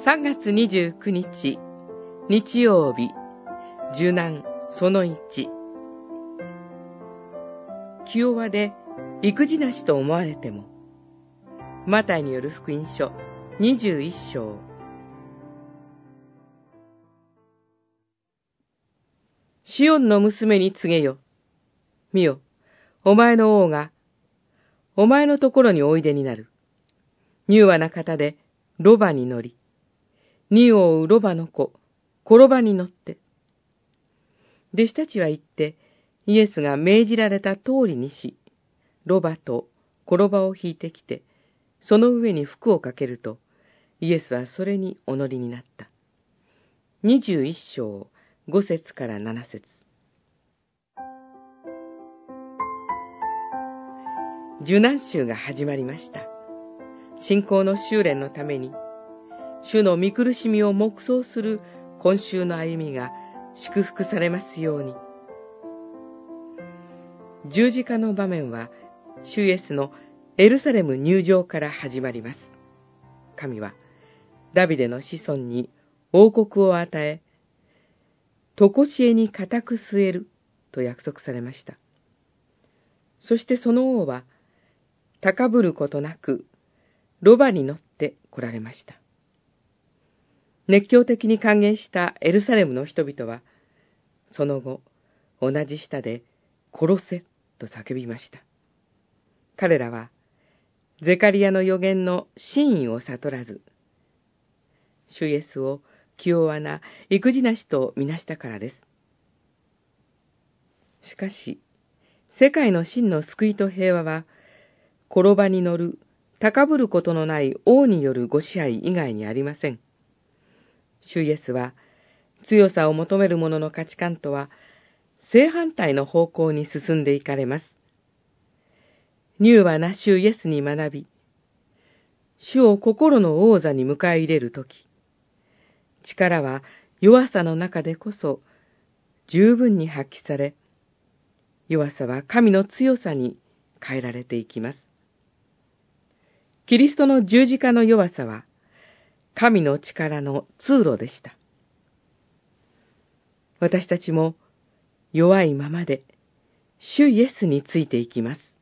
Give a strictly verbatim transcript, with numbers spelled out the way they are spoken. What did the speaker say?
さんがつにじゅうくにち、日曜日、受難そのいち。気弱で育児なしと思われても、マタイによる福音書にじゅういっしょう。シオンの娘に告げよ。見よ、お前の王が、お前のところにおいでになる。柔和な方で、ロバに乗り、荷を追うロバの子、転ばに乗って。弟子たちは言って、イエスが命じられた通りにし、ロバと転ばを引いてきて、その上に服をかけると、イエスはそれにお乗りになった。にじゅういっしょう、ごせつからななせつ。受難週が始まりました。信仰の修練のために、主の御苦しみを黙想する今週の歩みが祝福されますように。十字架の場面は、主イエスのエルサレム入場から始まります。神は、ダビデの子孫に王国を与え、とこしえに固く据えると約束されました。そしてその王は、高ぶることなく、ロバに乗って来られました。熱狂的に歓迎したエルサレムの人々は、その後、同じ舌で、殺せと叫びました。彼らは、ゼカリアの預言の真意を悟らず、主イエスを気弱な育児なしとみなしたからです。しかし、世界の真の救いと平和は、転ばに乗る、高ぶることのない王によるご支配以外にありません。主イエスは、強さを求める者の価値観とは、正反対の方向に進んでいかれます。柔和な主イエスに学び、主を心の王座に迎え入れるとき、力は弱さの中でこそ十分に発揮され、弱さは神の強さに変えられていきます。キリストの十字架の弱さは、神の力の通路でした。私たちも弱いままで、主イエスについていきます。